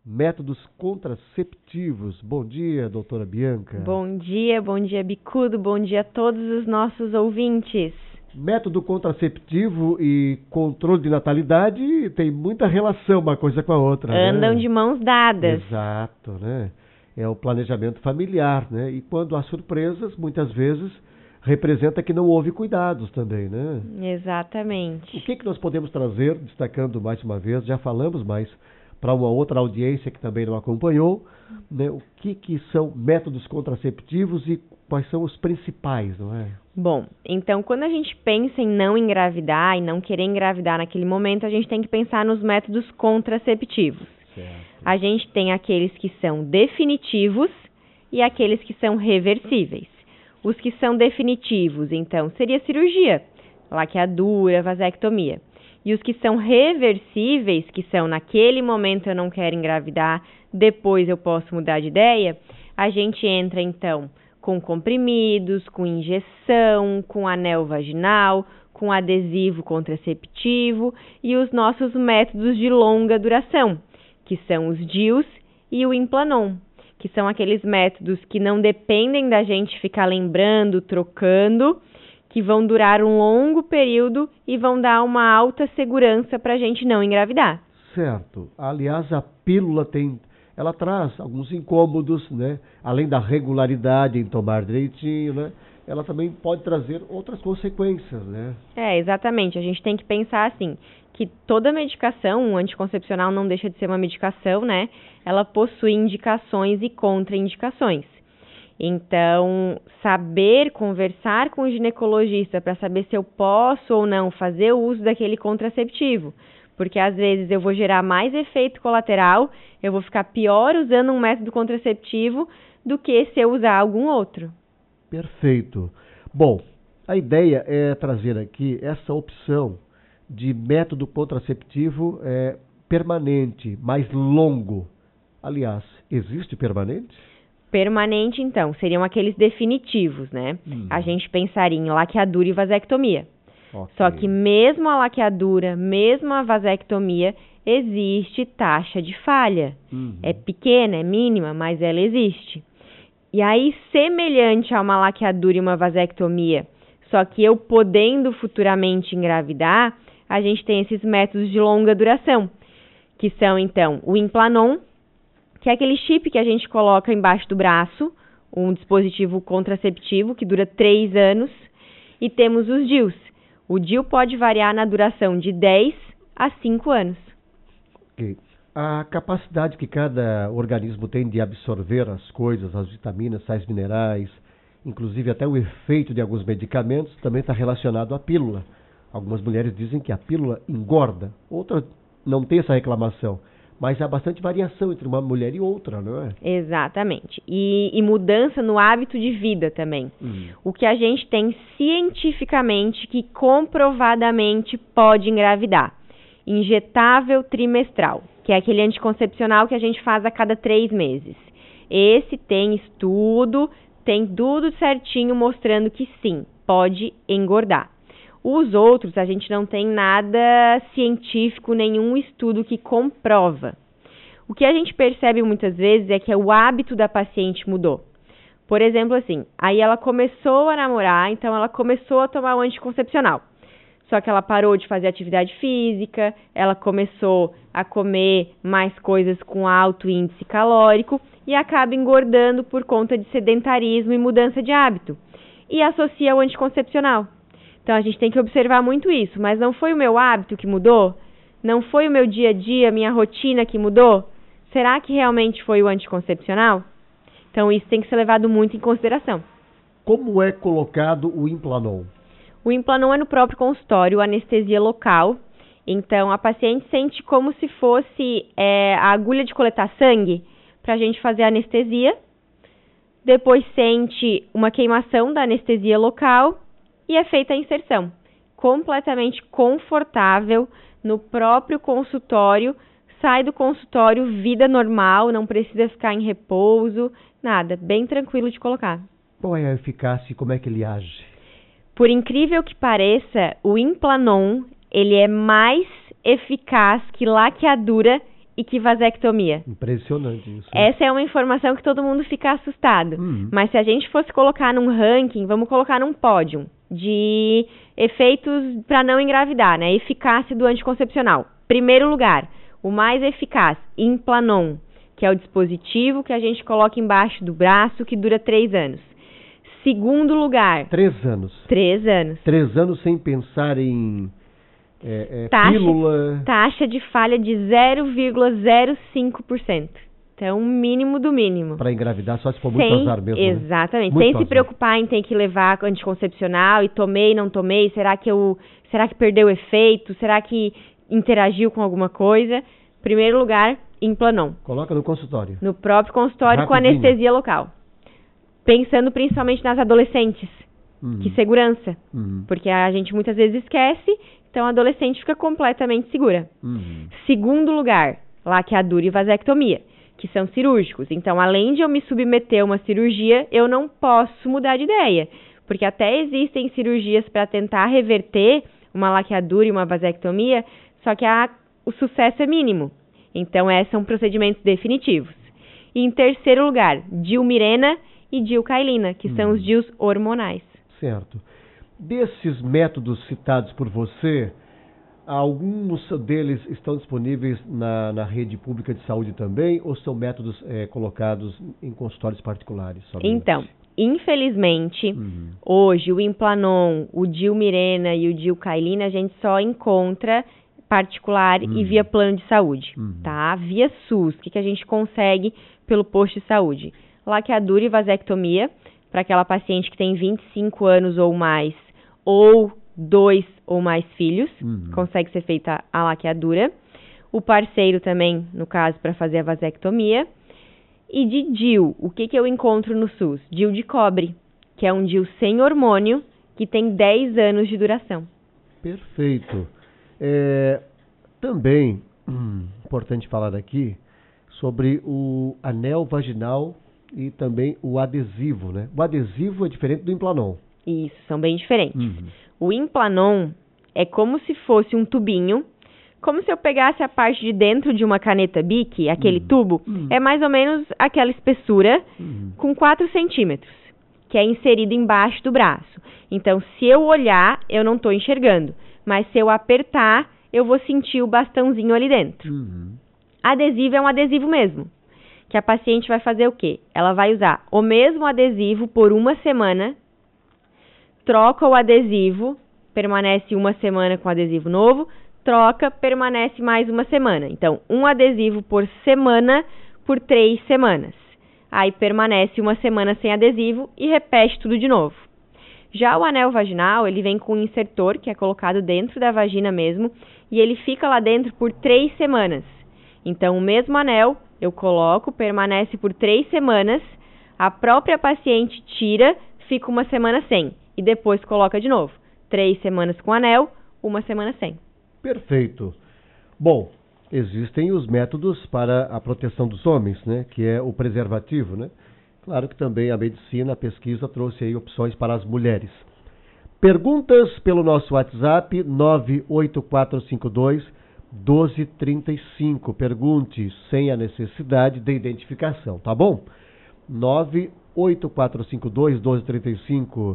métodos contraceptivos. Bom dia, doutora Bianca. Bom dia, Bicudo, bom dia a todos os nossos ouvintes. Método contraceptivo e controle de natalidade tem muita relação uma coisa com a outra. Andam de mãos dadas. Exato, né? É o planejamento familiar, né? E quando há surpresas, muitas vezes representa que não houve cuidados também, né? Exatamente. O que nós podemos trazer, destacando mais uma vez, já falamos, mas para uma outra audiência que também não acompanhou, né? O que são métodos contraceptivos e quais são os principais, não é? Bom, então quando a gente pensa em não engravidar e não querer engravidar naquele momento, a gente tem que pensar nos métodos contraceptivos. Certo. A gente tem aqueles que são definitivos e aqueles que são reversíveis. Os que são definitivos, então, seria cirurgia, laqueadura, vasectomia. E os que são reversíveis, que são naquele momento eu não quero engravidar, depois eu posso mudar de ideia, a gente entra então com comprimidos, com injeção, com anel vaginal, com adesivo contraceptivo e os nossos métodos de longa duração, que são os DIUs e o Implanon, que são aqueles métodos que não dependem da gente ficar lembrando, trocando, que vão durar um longo período e vão dar uma alta segurança para a gente não engravidar. Certo. Aliás, a pílula ela traz alguns incômodos, né? Além da regularidade em tomar direitinho, né? Ela também pode trazer outras consequências, né? Exatamente. A gente tem que pensar assim, que toda medicação anticoncepcional não deixa de ser uma medicação, né? Ela possui indicações e contraindicações. Então, saber conversar com o ginecologista para saber se eu posso ou não fazer o uso daquele contraceptivo. Porque às vezes eu vou gerar mais efeito colateral, eu vou ficar pior usando um método contraceptivo do que se eu usar algum outro. Perfeito. Bom, a ideia é trazer aqui essa opção de método contraceptivo permanente, mais longo. Aliás, existe permanente? Permanente, então, seriam aqueles definitivos, né? A gente pensaria em laqueadura e vasectomia. Okay. Só que mesmo a laqueadura, mesmo a vasectomia, existe taxa de falha. É pequena, é mínima, mas ela existe. E aí, semelhante a uma laqueadura e uma vasectomia, só que eu podendo futuramente engravidar, a gente tem esses métodos de longa duração, que são, então, o Implanon, que é aquele chip que a gente coloca embaixo do braço, um dispositivo contraceptivo que dura 3 anos, e temos os DIUs. O DIU pode variar na duração de 10 a 5 anos. Okay. A capacidade que cada organismo tem de absorver as coisas, as vitaminas, sais minerais, inclusive até o efeito de alguns medicamentos, também está relacionado à pílula. Algumas mulheres dizem que a pílula engorda, outras não têm essa reclamação. Mas há bastante variação entre uma mulher e outra, não é? Exatamente. E mudança no hábito de vida também. O que a gente tem cientificamente que comprovadamente pode engravidar. Injetável trimestral, que é aquele anticoncepcional que a gente faz a cada 3 meses. Esse tem estudo, tem tudo certinho mostrando que sim, pode engordar. Os outros, a gente não tem nada científico, nenhum estudo que comprova. O que a gente percebe muitas vezes é que o hábito da paciente mudou. Por exemplo, assim, aí ela começou a namorar, então ela começou a tomar o anticoncepcional. Só que ela parou de fazer atividade física, ela começou a comer mais coisas com alto índice calórico e acaba engordando por conta de sedentarismo e mudança de hábito. E associa ao anticoncepcional. Então, a gente tem que observar muito isso. Mas não foi o meu hábito que mudou? Não foi o meu dia a dia, minha rotina que mudou? Será que realmente foi o anticoncepcional? Então, isso tem que ser levado muito em consideração. Como é colocado o Implanon? O Implanon é no próprio consultório, anestesia local. Então, a paciente sente como se fosse a agulha de coletar sangue para a gente fazer a anestesia. Depois sente uma queimação da anestesia local. E é feita a inserção, completamente confortável, no próprio consultório, sai do consultório, vida normal, não precisa ficar em repouso, nada, bem tranquilo de colocar. Qual é a eficácia e como é que ele age? Por incrível que pareça, o Implanon, ele é mais eficaz que laqueadura e que vasectomia. Impressionante isso. Essa é uma informação que todo mundo fica assustado. Mas se a gente fosse colocar num ranking, vamos colocar num pódio de efeitos para não engravidar, né? Eficácia do anticoncepcional. Primeiro lugar, o mais eficaz, Implanon, que é o dispositivo que a gente coloca embaixo do braço, que dura 3 anos. Segundo lugar... 3 anos. 3 anos. 3 anos sem pensar em pílula... Taxa de falha de 0,05%. Então, mínimo do mínimo. Para engravidar só se for muito azar mesmo, exatamente. Né? Sem se preocupar em ter que levar anticoncepcional e tomei, não tomei, será que perdeu efeito? Será que interagiu com alguma coisa? Primeiro lugar, Implanon. Coloca no consultório. No próprio consultório. Rapidinho. Com anestesia local. Pensando principalmente nas adolescentes. Que segurança. Porque a gente muitas vezes esquece, então a adolescente fica completamente segura. Segundo lugar, laqueadura e vasectomia, que são cirúrgicos. Então, além de eu me submeter a uma cirurgia, eu não posso mudar de ideia. Porque até existem cirurgias para tentar reverter uma laqueadura e uma vasectomia, só que o sucesso é mínimo. Então, são procedimentos definitivos. E em terceiro lugar, dilmirena e dilcailina, que são os DIUs hormonais. Certo. Desses métodos citados por você, alguns deles estão disponíveis na rede pública de saúde também, ou são métodos colocados em consultórios particulares somente? Então, infelizmente, hoje o Implanon, o dilmirena e o dilcailina a gente só encontra particular e via plano de saúde, tá? Via SUS, o que a gente consegue pelo posto de saúde? Laqueadura e vasectomia, para aquela paciente que tem 25 anos ou mais, ou 2 ou mais filhos, consegue ser feita a laqueadura. O parceiro também, no caso, para fazer a vasectomia. E de DIU, o que eu encontro no SUS? DIU de cobre, que é um DIU sem hormônio, que tem 10 anos de duração. Perfeito. Também, importante falar aqui, sobre o anel vaginal e também o adesivo, né? O adesivo é diferente do Implanon. Isso, são bem diferentes. O Implanon é como se fosse um tubinho, como se eu pegasse a parte de dentro de uma caneta Bic, aquele tubo, é mais ou menos aquela espessura com 4 centímetros, que é inserido embaixo do braço. Então, se eu olhar, eu não estou enxergando, mas se eu apertar, eu vou sentir o bastãozinho ali dentro. Adesivo é um adesivo mesmo, que a paciente vai fazer o quê? Ela vai usar o mesmo adesivo por 1 semana, troca o adesivo, permanece 1 semana com adesivo novo, troca, permanece mais 1 semana. Então, um adesivo por semana por 3 semanas. Aí permanece 1 semana sem adesivo e repete tudo de novo. Já o anel vaginal, ele vem com um insertor, que é colocado dentro da vagina mesmo, e ele fica lá dentro por 3 semanas. Então, o mesmo anel, eu coloco, permanece por 3 semanas, a própria paciente tira, fica 1 semana sem, e depois coloca de novo. 3 semanas com anel, 1 semana sem. Perfeito. Bom, existem os métodos para a proteção dos homens, né? Que é o preservativo, né? Claro que também a medicina, a pesquisa trouxe aí opções para as mulheres. Perguntas pelo nosso WhatsApp 98452-1235. Pergunte sem a necessidade de identificação, tá bom? 98452-1235.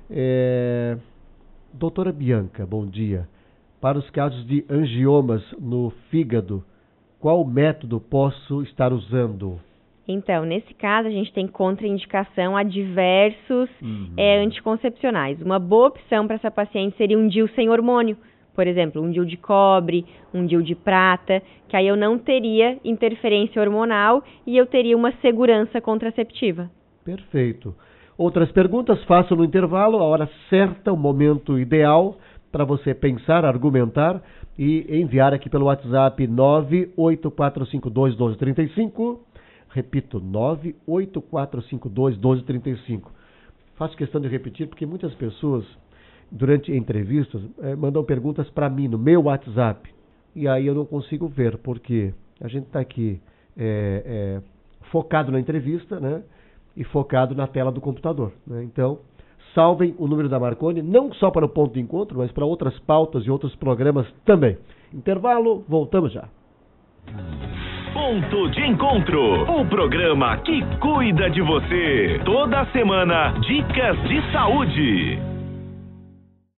Doutora Bianca, bom dia. Para os casos de angiomas no fígado, qual método posso estar usando? Então, nesse caso, a gente tem contraindicação a diversos anticoncepcionais. Uma boa opção para essa paciente seria um DIU sem hormônio. Por exemplo, um DIU de cobre, um DIU de prata, que aí eu não teria interferência hormonal e eu teria uma segurança contraceptiva. Perfeito. Outras perguntas, faço no intervalo, a hora certa, o momento ideal para você pensar, argumentar e enviar aqui pelo WhatsApp 98452-1235. Repito, 98452-1235. Faço questão de repetir porque muitas pessoas, durante entrevistas, mandam perguntas para mim no meu WhatsApp. E aí eu não consigo ver, porque a gente está aqui focado na entrevista, né? E focado na tela do computador, né? Então, salvem o número da Marconi, não só para o ponto de encontro, mas para outras pautas e outros programas também. Intervalo, voltamos já. Ponto de Encontro, o programa que cuida de você. Toda semana, dicas de saúde.